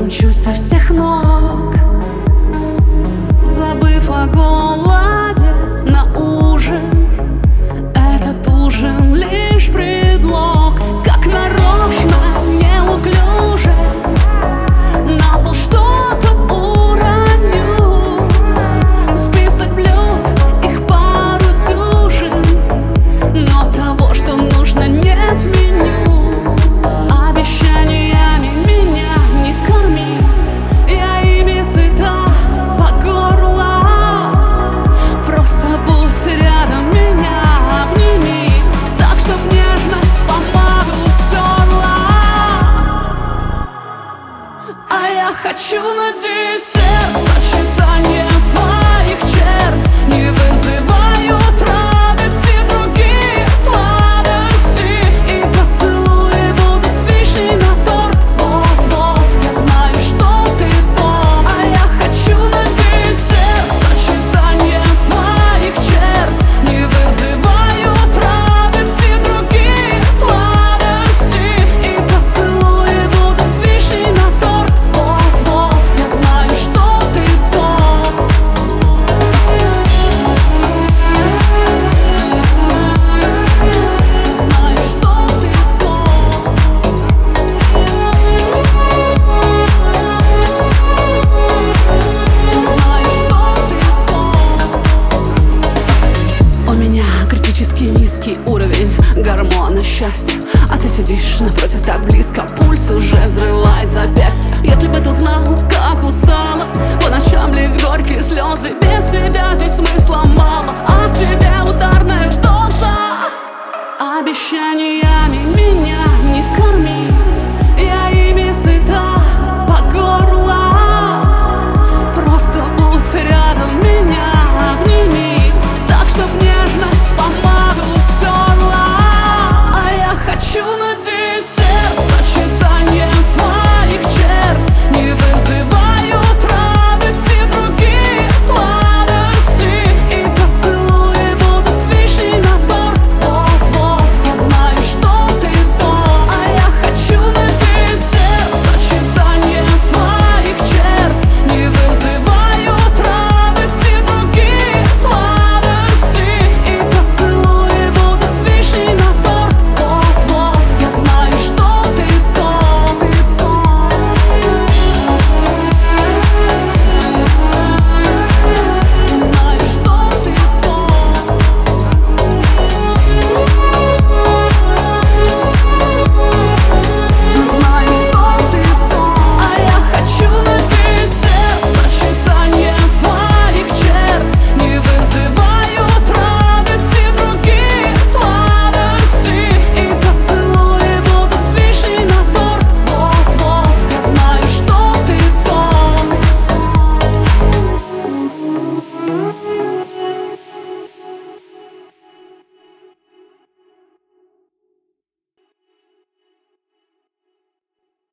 мчусь со всех ног, забыв о голоде на ужин. Этот ужин лишь предлог, как нарочно, неуклюже на пол что-то уроню. Список блюд, их пару дюжин, но того, что нужно, нет в меню. Обещаниями меня не корми, я ими сыта по горло. Просто будь рядом, меня обними, так, чтоб нежность помаду стерла. А я хочу на десерт сочетание твоих черт